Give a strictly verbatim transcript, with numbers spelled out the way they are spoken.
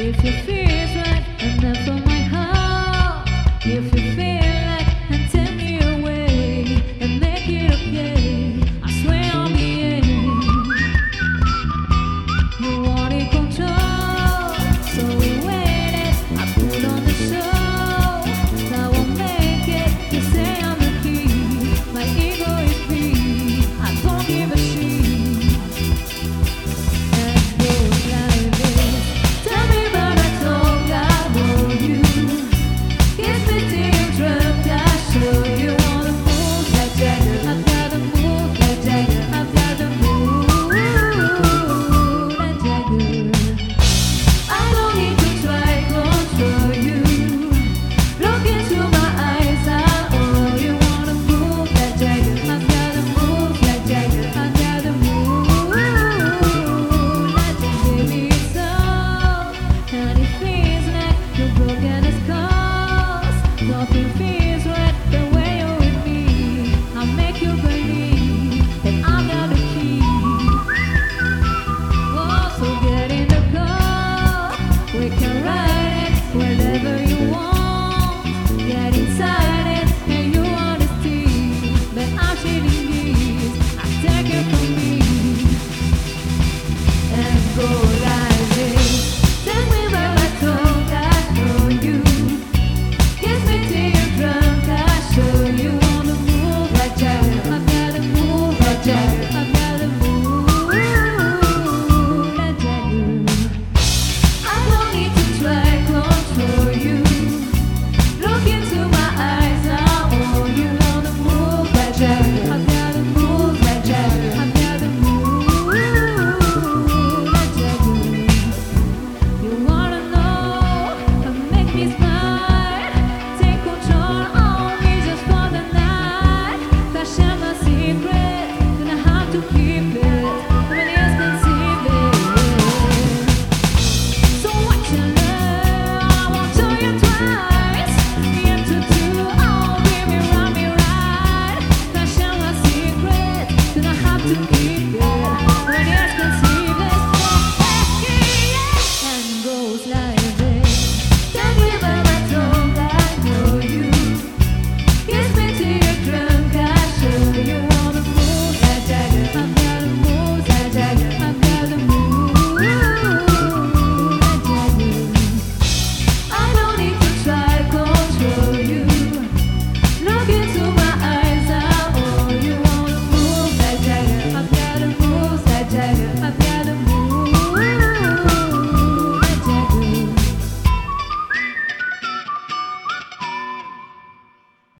If you feel right, enough for my heart. If you feel like, and take me away and make it okay. I swear I'll be in. You wanted control, so we waited. I put on the show. Now I'll make it. You say I'm the key. My ego is free. I don't give a shit. Nothing